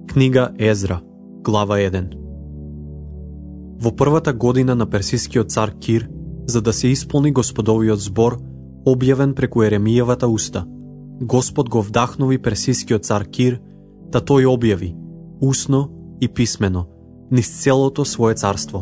Книга Езра, глава 1. Во првата година на персискиот цар Кир, за да се исполни Господовиот збор, објавен преку Еремијевата уста, Господ го вдахнови персискиот цар Кир, да тој објави, усно и писмено, низ целото свое царство.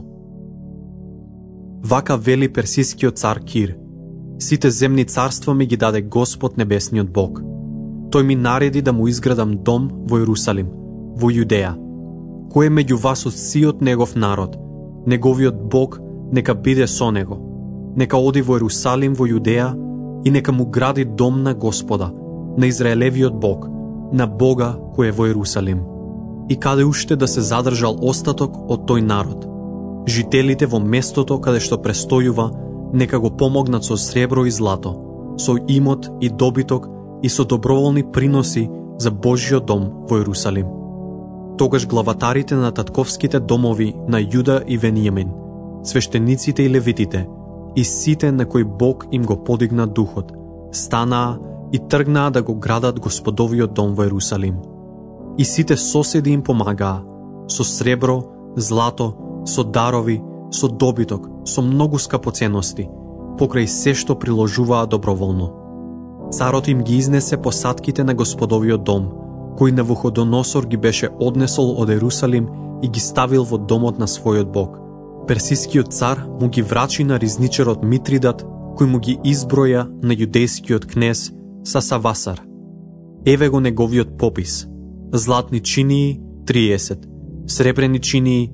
Вака вели персискиот цар Кир: сите земни царства ми ги даде Господ небесниот Бог. Тој ми нареди да му изградам дом во Јерусалим, во Јудеја. Кој е меѓу вас од сиот негов народ, неговиот Бог нека биде со него. Нека оди во Јерусалим, во Јудеја, и нека му гради дом на Господа, на Израелевиот Бог, на Бога кој е во Јерусалим. И каде уште да се задржал остаток од тој народ, жителите во местото каде што престојува, нека го помогнат со сребро и злато, со имот и добиток и со доброволни приноси за Божјиот дом во Јерусалим. Тогаш главатарите на татковските домови на Јуда и Венијамин, свештениците и левитите, и сите на кои Бог им го подигна духот, станаа и тргнаа да го градат Господовиот дом во Јерусалим. И сите соседи им помагаа, со сребро, злато, со дарови, со добиток, со многу скапоценности, покрај се што приложуваа доброволно. Царот им ги изнесе посадките на Господовиот дом, кој Навуходоносор ги беше однесол од Јерусалим и ги ставил во домот на својот Бог. Персискиот цар му ги врачи на ризничарот Митридат, кој му ги изброја на јудејскиот кнез Сасавасар. Еве го неговиот попис: златни чинии 30, сребрени чинии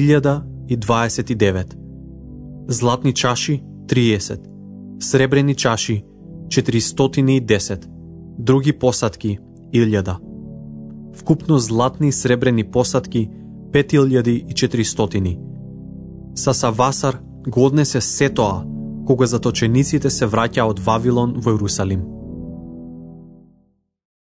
1029, златни чаши 30, сребрени чаши 410, други посадки 1000. Вкупно златни и сребрени посадки 5400. Сасавасар го однесе се тоа, кога заточениците се враќаа од Вавилон во Јерусалим.